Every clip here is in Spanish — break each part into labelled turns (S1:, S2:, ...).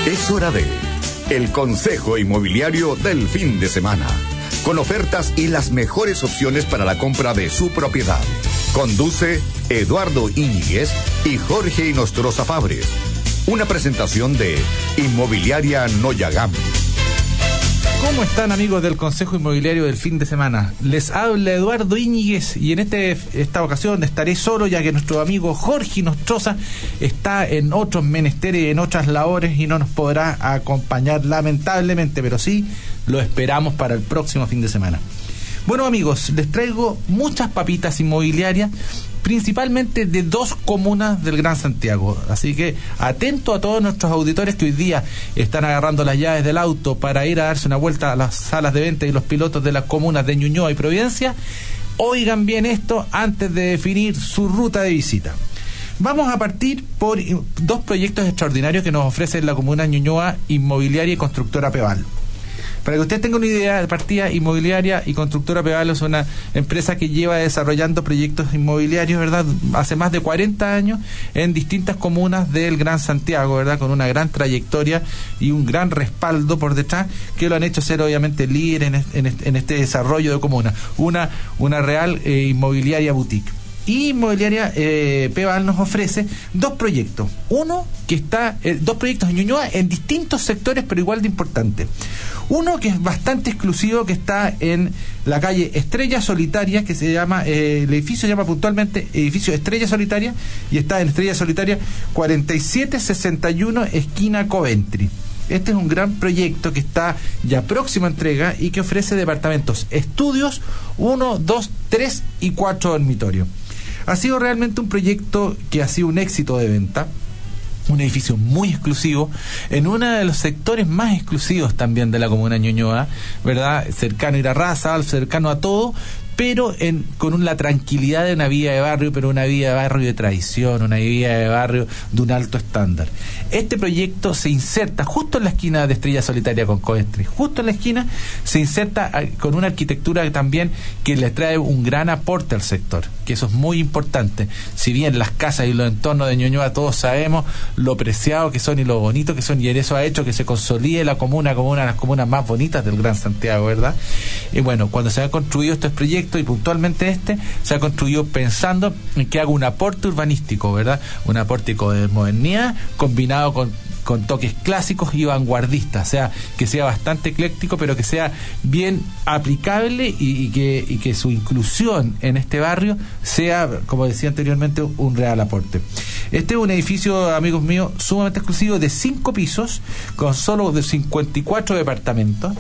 S1: Es hora de el consejo inmobiliario del fin de semana, con ofertas y las mejores opciones para la compra de su propiedad. Conduce Eduardo Íñiguez y Jorge Inostroza Fabres. Una presentación de Inmobiliaria Noyagam.
S2: ¿Cómo están, amigos del Consejo Inmobiliario del fin de semana? Les habla Eduardo Íñiguez y en esta ocasión estaré solo, ya que nuestro amigo Jorge Inostroza está en otros menesteres y en otras labores y no nos podrá acompañar lamentablemente, pero sí lo esperamos para el próximo fin de semana. Bueno, amigos, les traigo muchas papitas inmobiliarias, principalmente de dos comunas del Gran Santiago. Así que atento a todos nuestros auditores que hoy día están agarrando las llaves del auto para ir a darse una vuelta a las salas de venta y los pilotos de las comunas de Ñuñoa y Providencia. Oigan bien esto antes de definir su ruta de visita. Vamos a partir por dos proyectos extraordinarios que nos ofrece la comuna Ñuñoa Inmobiliaria y Constructora Peval. Para que ustedes tengan una idea de partida, Inmobiliaria y Constructora Peval es una empresa que lleva desarrollando proyectos inmobiliarios, ¿verdad?, hace más de 40 años en distintas comunas del Gran Santiago, ¿verdad?, con una gran trayectoria y un gran respaldo por detrás, que lo han hecho ser obviamente líder en este desarrollo de comunas. Una real inmobiliaria boutique. Y Inmobiliaria Peval nos ofrece dos proyectos. Uno que está, dos proyectos en Ñuñoa en distintos sectores, pero igual de importantes. Uno que es bastante exclusivo, que está en la calle Estrella Solitaria, que se llama, el edificio se llama puntualmente Edificio Estrella Solitaria, y está en Estrella Solitaria 4761, esquina Coventry. Este es un gran proyecto que está ya próximo a entrega y que ofrece departamentos, estudios 1, 2, 3 y 4 dormitorios. Ha sido realmente un proyecto que ha sido un éxito de venta. Un edificio muy exclusivo, en uno de los sectores más exclusivos también de la comuna de Ñuñoa, ¿verdad? Cercano a Irarrázaval, cercano a todo, pero con la tranquilidad de una vida de barrio, pero una vida de barrio de tradición, una vida de barrio de un alto estándar. Este proyecto se inserta justo en la esquina de Estrella Solitaria con Coventry, justo en la esquina, se inserta con una arquitectura también que le trae un gran aporte al sector, que eso es muy importante. Si bien las casas y los entornos de Ñuñoa todos sabemos lo preciado que son y lo bonito que son, y eso ha hecho que se consolide la comuna como una de las comunas más bonitas del Gran Santiago, ¿verdad? Y bueno, cuando se han construido estos proyectos, y puntualmente se ha construido pensando en que haga un aporte urbanístico, ¿verdad? Un aporte de modernidad combinado con toques clásicos y vanguardistas, o sea, que sea bastante ecléctico, pero que sea bien aplicable y que su inclusión en este barrio sea, como decía anteriormente, un real aporte. Este es un edificio, amigos míos, sumamente exclusivo, de 5 pisos, con solo de 54 departamentos.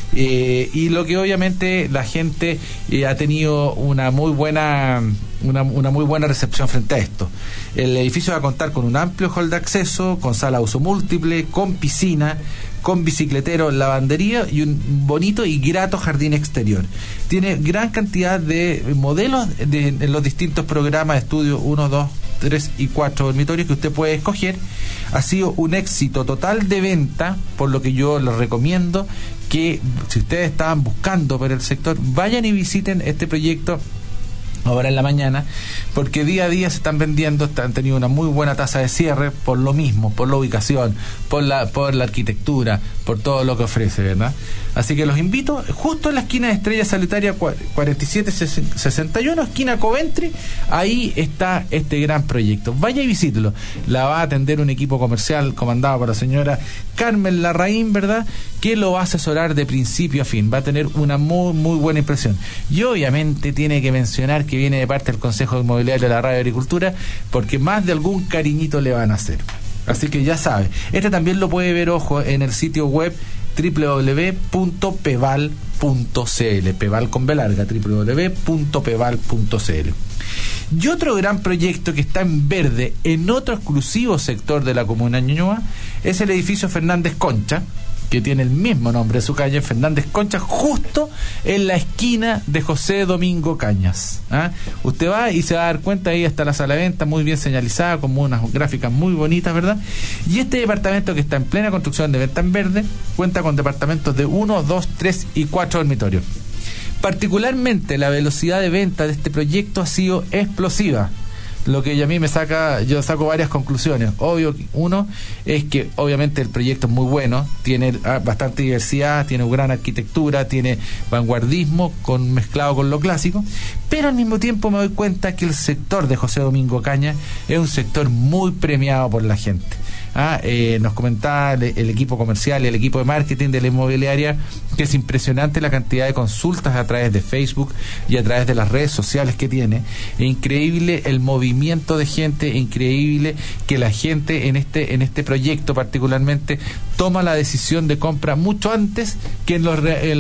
S2: Y lo que obviamente la gente ha tenido una muy buena recepción frente a esto. El edificio va a contar con un amplio hall de acceso, con sala de uso múltiple, con piscina, con bicicletero, lavandería y un bonito y grato jardín exterior. Tiene gran cantidad de modelos en los distintos programas de estudio 1, 2, 3 y 4 dormitorios que usted puede escoger. Ha sido un éxito total de venta, por lo que yo les recomiendo que, si ustedes estaban buscando por el sector, vayan y visiten este proyecto ahora en la mañana, porque día a día se están vendiendo, han tenido una muy buena tasa de cierre por lo mismo, por la ubicación, por la arquitectura, por todo lo que ofrece, ¿verdad? Así que los invito, justo en la esquina de Estrella Solitaria 4761, esquina Coventry, ahí está este gran proyecto. Vaya y visítelo. La va a atender un equipo comercial comandado por la señora Carmen Larraín, ¿verdad?, que lo va a asesorar de principio a fin. Va a tener una muy, muy buena impresión. Y obviamente tiene que mencionar que viene de parte del Consejo Inmobiliario de la Radio Agricultura, porque más de algún cariñito le van a hacer. Así que ya sabe. Este también lo puede ver, ojo, en el sitio web www.peval.cl, Peval con B larga, www.peval.cl. Y otro gran proyecto que está en verde en otro exclusivo sector de la comuna de Ñuñoa es el edificio Fernández Concha, que tiene el mismo nombre de su calle, Fernández Concha, justo en la esquina de José Domingo Cañas. Usted va y se va a dar cuenta, ahí está la sala de venta muy bien señalizada, con unas gráficas muy bonitas, ¿verdad? Y este departamento, que está en plena construcción de venta en verde, cuenta con departamentos de 1, 2, 3 y 4 dormitorios. Particularmente la velocidad de venta de este proyecto ha sido explosiva. lo que a mí yo saco varias conclusiones. Obvio, uno es que obviamente el proyecto es muy bueno, tiene bastante diversidad, tiene gran arquitectura, tiene vanguardismo mezclado con lo clásico, pero al mismo tiempo me doy cuenta que el sector de José Domingo Caña es un sector muy premiado por la gente. Nos comentaba el equipo comercial y el equipo de marketing de la inmobiliaria que es impresionante la cantidad de consultas a través de Facebook y a través de las redes sociales que tiene. Es increíble el movimiento de gente, es increíble que la gente en este proyecto particularmente toma la decisión de compra mucho antes que en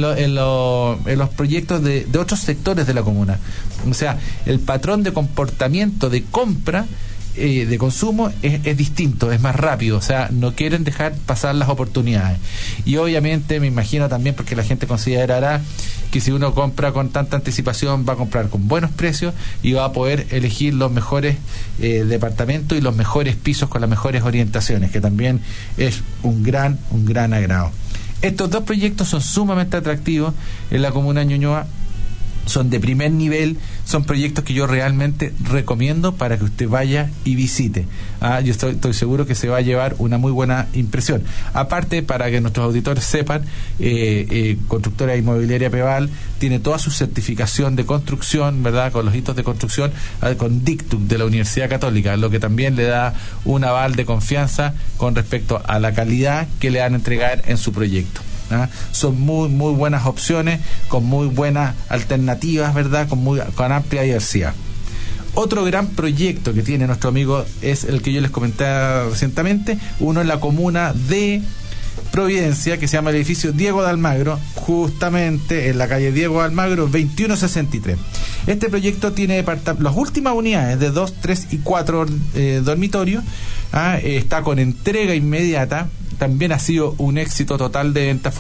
S2: los proyectos de otros sectores de la comuna. O sea, el patrón de comportamiento de compra de consumo es distinto, es más rápido, o sea, no quieren dejar pasar las oportunidades. Y obviamente me imagino también, porque la gente considerará que si uno compra con tanta anticipación va a comprar con buenos precios y va a poder elegir los mejores departamentos y los mejores pisos con las mejores orientaciones, que también es un gran agrado. Estos dos proyectos son sumamente atractivos en la comuna de Ñuñoa, son de primer nivel, son proyectos que yo realmente recomiendo para que usted vaya y visite. Yo estoy seguro que se va a llevar una muy buena impresión. Aparte, para que nuestros auditores sepan, Constructora Inmobiliaria Peval tiene toda su certificación de construcción, ¿verdad?, con los hitos de construcción, con Dictum de la Universidad Católica, lo que también le da un aval de confianza con respecto a la calidad que le van a entregar en su proyecto. Son muy buenas opciones, con muy buenas alternativas, ¿verdad?, con amplia diversidad. Otro gran proyecto que tiene nuestro amigo es el que yo les comentaba recientemente, uno en la comuna de Providencia, que se llama el edificio Diego de Almagro, justamente en la calle Diego de Almagro 2163. Este proyecto tiene las últimas unidades de 2, 3 y 4 dormitorios. Está con entrega inmediata. También ha sido un éxito total de venta,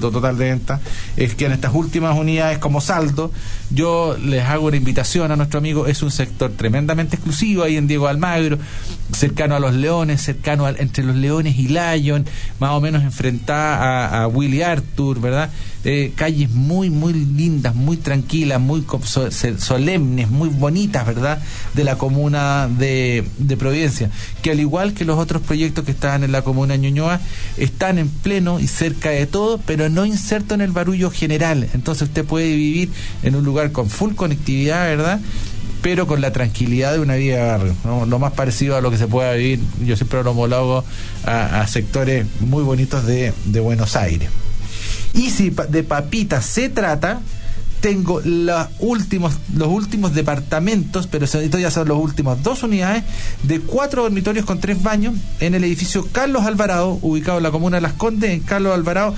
S2: es que en estas últimas unidades como saldo, yo les hago una invitación a nuestro amigo. Es un sector tremendamente exclusivo ahí en Diego Almagro, cercano a los Leones, entre los Leones y Lyon, más o menos enfrentada a Willy Arthur, ¿verdad? Calles muy lindas, muy tranquilas, muy solemnes, muy bonitas, ¿verdad?, de la comuna de Providencia, que al igual que los otros proyectos que están en la comuna de Ñuñoa, están en pleno y cerca de todo, pero no inserto en el barullo general. Entonces usted puede vivir en un lugar con full conectividad, ¿verdad?, pero con la tranquilidad de una vida de barrio, ¿no? Lo más parecido a lo que se pueda vivir, yo siempre lo homologo a sectores muy bonitos de Buenos Aires. Y si de papitas se trata, tengo los últimos departamentos, pero estos ya son los últimos 2 unidades de 4 dormitorios con 3 baños en el edificio Carlos Alvarado, ubicado en la comuna de Las Condes, en Carlos Alvarado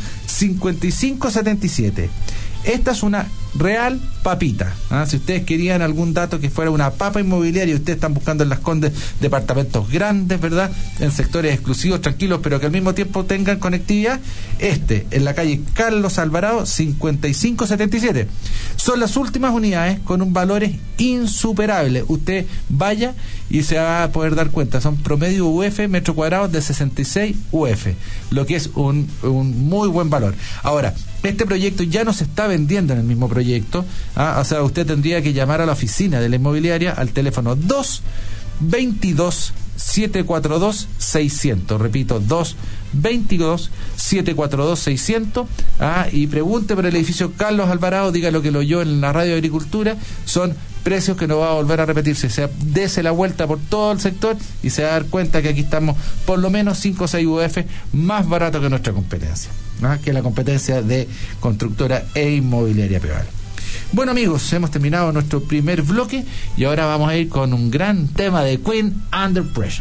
S2: 5577. Esta es una real papita. Si ustedes querían algún dato que fuera una papa inmobiliaria y ustedes están buscando en Las Condes departamentos grandes, ¿verdad?, en sectores exclusivos, tranquilos, pero que al mismo tiempo tengan conectividad, en la calle Carlos Alvarado 5577. Son las últimas unidades con un valores insuperables. Usted vaya y se va a poder dar cuenta. Son promedio UF metro cuadrado de 66 UF, lo que es un muy buen valor. Ahora, este proyecto ya no se está vendiendo en el mismo proyecto, o sea, usted tendría que llamar a la oficina de la inmobiliaria al teléfono 222-742-600, repito, 222-742-600, y pregunte por el edificio Carlos Alvarado, diga lo que lo oyó en la radio de Agricultura. Son precios que no va a volver a repetirse. O sea, dese la vuelta por todo el sector y se va a dar cuenta que aquí estamos por lo menos 5 o 6 UF más barato que nuestra competencia, que la competencia de Constructora e Inmobiliaria Peval. Bueno, amigos, hemos terminado nuestro primer bloque y ahora vamos a ir con un gran tema de Queen, Under Pressure.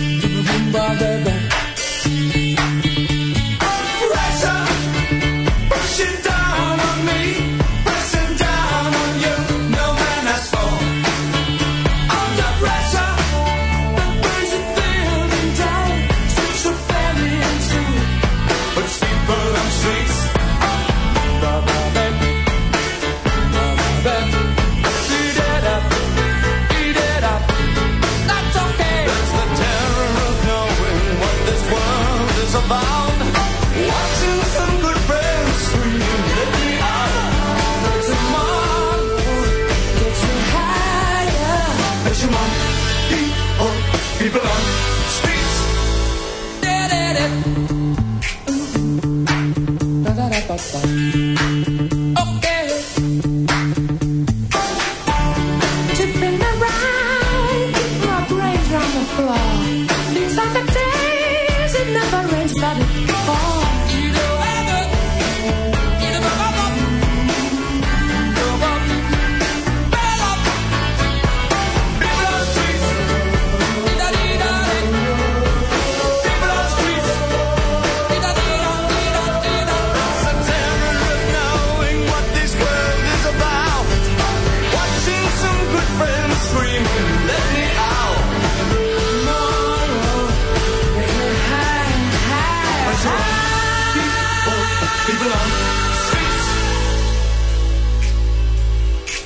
S3: Pressure.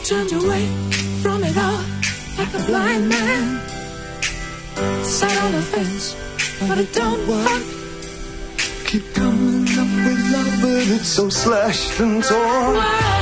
S3: turned away from it all like a blind man. Sat on the fence, but it don't work.
S4: Keep coming up with love, but it's so slashed and torn.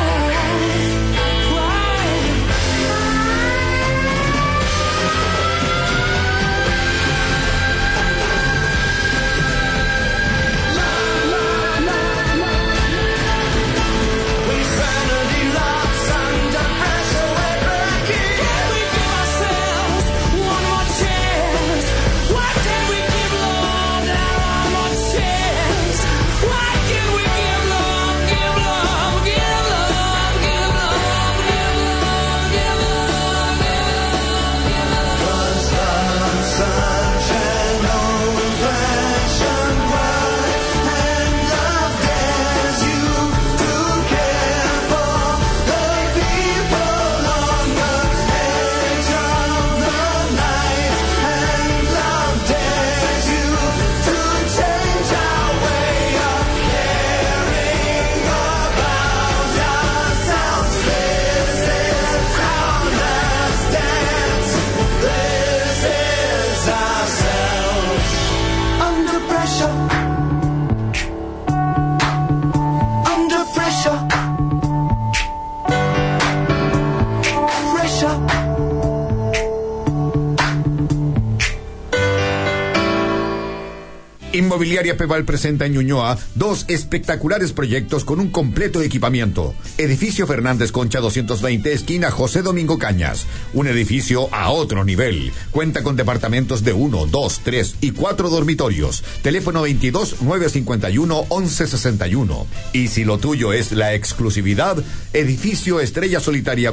S1: Inmobiliaria Peval presenta en Ñuñoa 2 espectaculares proyectos con un completo equipamiento. Edificio Fernández Concha 220, esquina José Domingo Cañas. Un edificio a otro nivel. Cuenta con departamentos de 1, 2, 3 y 4 dormitorios. Teléfono 22 951 1161. Y si lo tuyo es la exclusividad, edificio Estrella Solitaria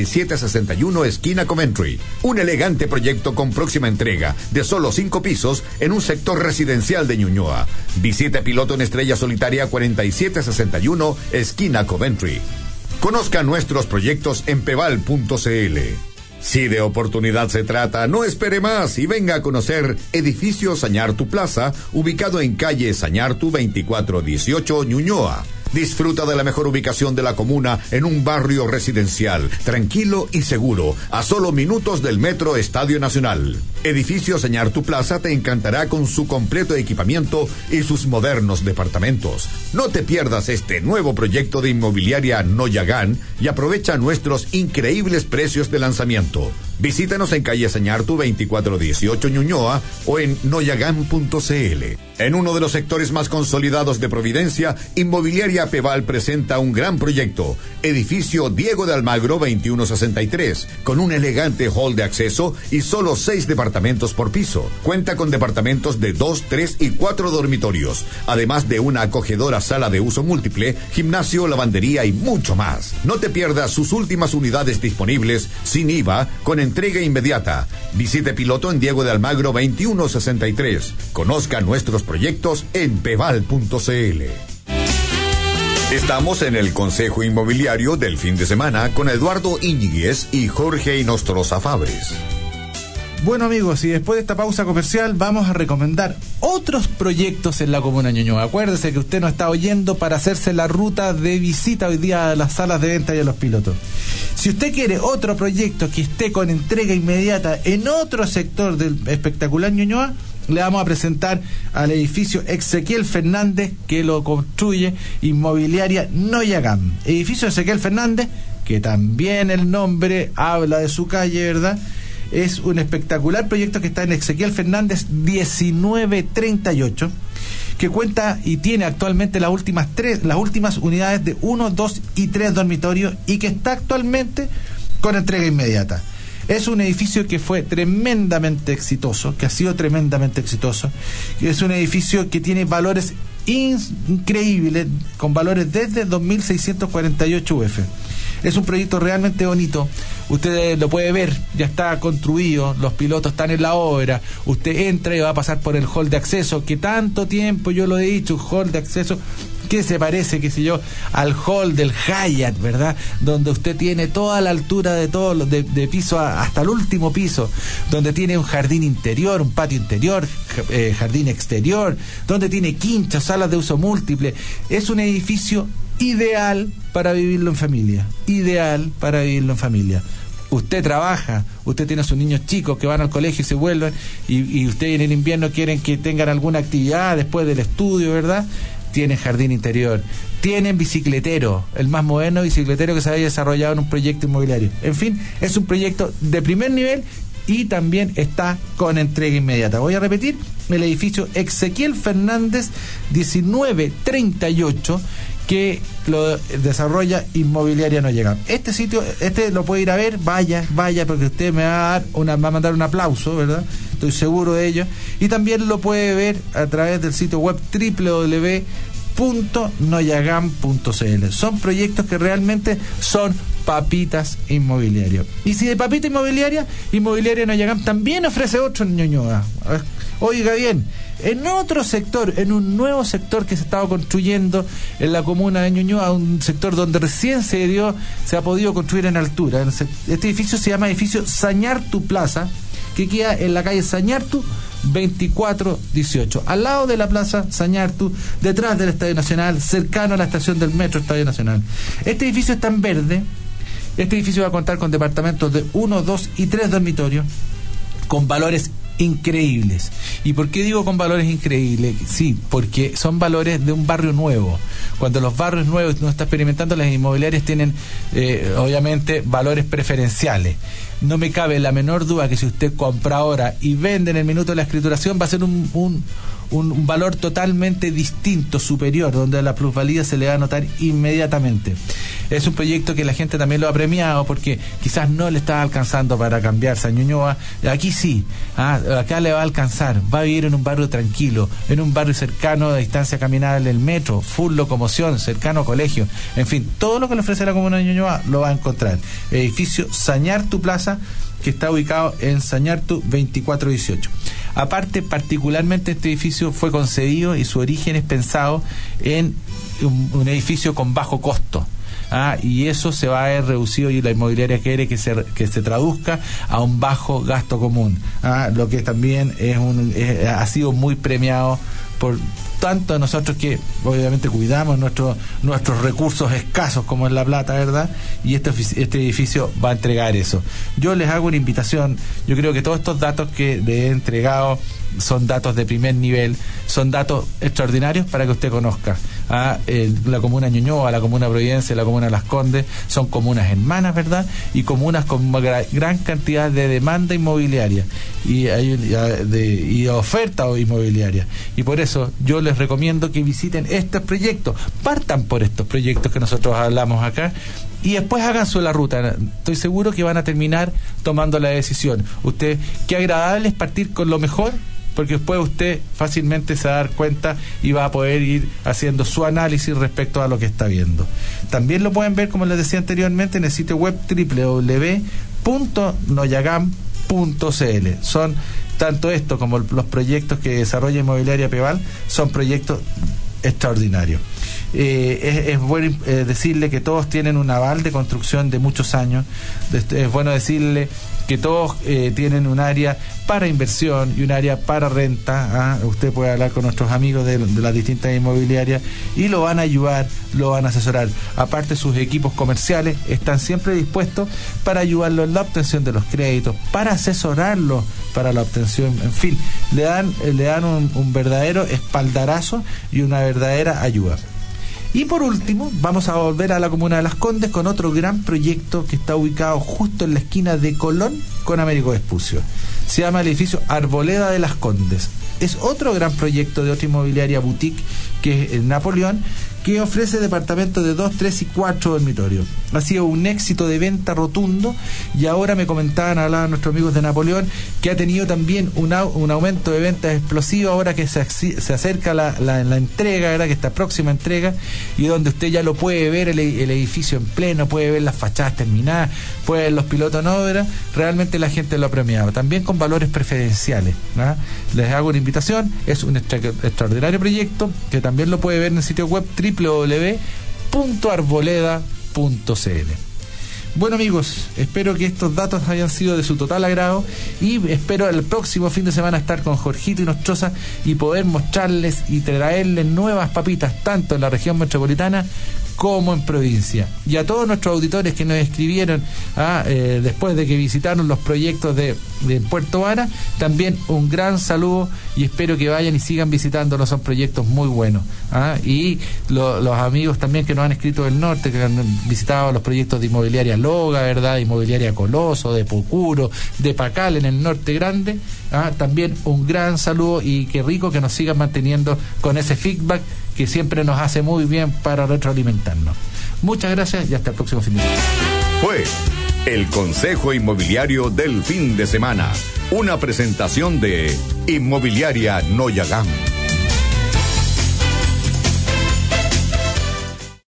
S1: 4761, esquina Coventry. Un elegante proyecto con próxima entrega de solo 5 pisos en un sector residencial de Ñuñoa. Visite piloto en Estrella Solitaria 4761, esquina Coventry. Conozca nuestros proyectos en peval.cl. Si de oportunidad se trata, no espere más y venga a conocer Edificio Sañartu Plaza, ubicado en calle Sañartu 2418, Ñuñoa. Disfruta de la mejor ubicación de la comuna en un barrio residencial, tranquilo y seguro, a solo minutos del Metro Estadio Nacional. Edificio Sañartu Plaza te encantará con su completo equipamiento y sus modernos departamentos. No te pierdas este nuevo proyecto de inmobiliaria Noyagán y aprovecha nuestros increíbles precios de lanzamiento. Visítanos en calle Sañartu 2418 Ñuñoa o en noyagán.cl. En uno de los sectores más consolidados de Providencia, Inmobiliaria Peval presenta un gran proyecto, edificio Diego de Almagro 2163, con un elegante hall de acceso y solo 6 departamentos por piso. Cuenta con departamentos de 2, 3 y 4 dormitorios, además de una acogedora sala de uso múltiple, gimnasio, lavandería y mucho más. No te pierdas sus últimas unidades disponibles, sin IVA, con entrega inmediata. Visite piloto en Diego de Almagro 2163. Conozca nuestros proyectos en peval.cl. Estamos en el Consejo Inmobiliario del fin de semana con Eduardo Íñiguez y Jorge Inostroza Fabres.
S2: Bueno amigos, y después de esta pausa comercial vamos a recomendar otros proyectos en la comuna de Ñuñoa. Acuérdese que usted nos está oyendo para hacerse la ruta de visita hoy día a las salas de venta y a los pilotos. Si usted quiere otro proyecto que esté con entrega inmediata en otro sector del espectacular Ñuñoa, le vamos a presentar al edificio Ezequiel Fernández, que lo construye Inmobiliaria Noyagán. Edificio Ezequiel Fernández, que también el nombre habla de su calle, ¿verdad? Es un espectacular proyecto que está en Ezequiel Fernández 1938, que cuenta y tiene actualmente las últimas unidades de 1, 2 y 3 dormitorios y que está actualmente con entrega inmediata. Es un edificio que fue tremendamente exitoso, que ha sido tremendamente exitoso. Es un edificio que tiene valores increíbles, con valores desde 2.648 UF. Es un proyecto realmente bonito. Usted lo puede ver, ya está construido, los pilotos están en la obra. Usted entra y va a pasar por el hall de acceso, que tanto tiempo yo lo he dicho, un hall de acceso que se parece, qué sé yo, al hall del Hyatt, ¿verdad? Donde usted tiene toda la altura de todo, de piso hasta el último piso, donde tiene un jardín interior, un patio interior, jardín exterior, donde tiene quinchas, salas de uso múltiple. Es un edificio ideal para vivirlo en familia. Ideal para vivirlo en familia. Usted trabaja, usted tiene a sus niños chicos que van al colegio y se vuelven, y usted en el invierno quieren que tengan alguna actividad después del estudio, ¿verdad? Tienen jardín interior, tienen bicicletero, el más moderno bicicletero que se haya desarrollado en un proyecto inmobiliario. En fin, es un proyecto de primer nivel y también está con entrega inmediata. Voy a repetir, el edificio Ezequiel Fernández 1938, que lo desarrolla Inmobiliaria No Llegam. Este sitio, lo puede ir a ver, vaya, porque usted me va a mandar un aplauso, ¿verdad? Estoy seguro de ello. Y también lo puede ver a través del sitio web www.noyagam.cl. Son proyectos que realmente son papitas inmobiliarias. Y si de papita inmobiliaria, Inmobiliaria No Llegam también ofrece otro en Ñuñoa. Oiga bien, en otro sector, en un nuevo sector que se estaba construyendo en la comuna de Ñuñoa, un sector donde recién se ha podido construir en altura. Este edificio se llama edificio Sañartu Plaza, que queda en la calle Sañartu 2418, al lado de la plaza Sañartu, detrás del Estadio Nacional, cercano a la estación del metro Estadio Nacional. Este edificio está en verde. Este edificio va a contar con departamentos de 1, 2 y 3 dormitorios, con valores increíbles. ¿Y por qué digo con valores increíbles? Sí, porque son valores de un barrio nuevo. Cuando los barrios nuevos no está experimentando, las inmobiliarias tienen obviamente valores preferenciales. No me cabe la menor duda que si usted compra ahora y vende en el minuto de la escrituración, va a ser un valor totalmente distinto, superior, donde la plusvalía se le va a notar inmediatamente. Es un proyecto que la gente también lo ha premiado porque quizás no le está alcanzando para cambiarse a Ñuñoa. Aquí sí, acá le va a alcanzar. Va a vivir en un barrio tranquilo, en un barrio cercano a distancia caminable del metro, full locomoción, cercano a colegio. En fin, todo lo que le ofrece la comuna de Ñuñoa lo va a encontrar. Edificio Sañartu Plaza, que está ubicado en Sañartu 2418. Aparte, particularmente este edificio fue concebido y su origen es pensado en un edificio con bajo costo. Y eso se va a ver reducido, y la inmobiliaria quiere que se traduzca a un bajo gasto común, lo que también ha sido muy premiado por tanto nosotros que obviamente cuidamos nuestros recursos escasos como es la plata, ¿verdad? Y este edificio va a entregar eso. Yo les hago una invitación. Yo creo que todos estos datos que les he entregado son datos de primer nivel, son datos extraordinarios para que usted conozca. La comuna Ñuñoa, la comuna Providencia, la comuna Las Condes son comunas hermanas, ¿verdad? Y comunas con gran cantidad de demanda inmobiliaria y oferta inmobiliaria. Y por eso yo les recomiendo que visiten estos proyectos, partan por estos proyectos que nosotros hablamos acá, y después háganse la ruta. Estoy seguro que van a terminar tomando la decisión. Usted, qué agradable es partir con lo mejor, porque después usted fácilmente se va a dar cuenta y va a poder ir haciendo su análisis respecto a lo que está viendo. También lo pueden ver, como les decía anteriormente, en el sitio web www.noyagam.cl. Son tanto esto como los proyectos que desarrolla Inmobiliaria Peval, son proyectos extraordinarios. Es bueno decirle que todos tienen un aval de construcción de muchos años. Es bueno decirle que todos tienen un área para inversión y un área para renta. Usted puede hablar con nuestros amigos de las distintas inmobiliarias y lo van a ayudar, lo van a asesorar. Aparte, sus equipos comerciales están siempre dispuestos para ayudarlo en la obtención de los créditos, para asesorarlo para la obtención. En fin, le dan un verdadero espaldarazo y una verdadera ayuda. Y por último, vamos a volver a la comuna de Las Condes con otro gran proyecto que está ubicado justo en la esquina de Colón con Américo Vespucio. Se llama el edificio Arboleda de Las Condes. Es otro gran proyecto de otra inmobiliaria boutique, que es el Napoleón, que ofrece departamentos de 2, 3 y 4 dormitorios. Ha sido un éxito de venta rotundo, y ahora me hablaban nuestros amigos de Napoleón, que ha tenido también un aumento de ventas explosivo ahora que se acerca la entrega, ¿verdad? Que está próxima entrega, y donde usted ya lo puede ver el edificio en pleno, puede ver las fachadas terminadas, puede ver los pilotos en obra. Realmente la gente lo ha premiado, también con valores preferenciales, ¿no? Les hago una invitación, es un extraordinario proyecto que también lo puede ver en el sitio web www.arboleda.cl. Bueno, amigos, espero que estos datos hayan sido de su total agrado y espero el próximo fin de semana estar con Jorgito y Nostroza y poder mostrarles y traerles nuevas papitas tanto en la región metropolitana como en provincia. Y a todos nuestros auditores que nos escribieron después de que visitaron los proyectos de Puerto Vara, también un gran saludo y espero que vayan y sigan visitándolos, son proyectos muy buenos. Y los amigos también que nos han escrito del norte, que han visitado los proyectos de Inmobiliaria Loga, ¿verdad? Inmobiliaria Coloso, de Pucuro, de Pacal en el norte grande, también un gran saludo y qué rico que nos sigan manteniendo con ese feedback que siempre nos hace muy bien para retroalimentarnos. Muchas gracias y hasta el próximo fin de semana.
S1: Fue el Consejo Inmobiliario del fin de semana, una presentación de Inmobiliaria Noyagam.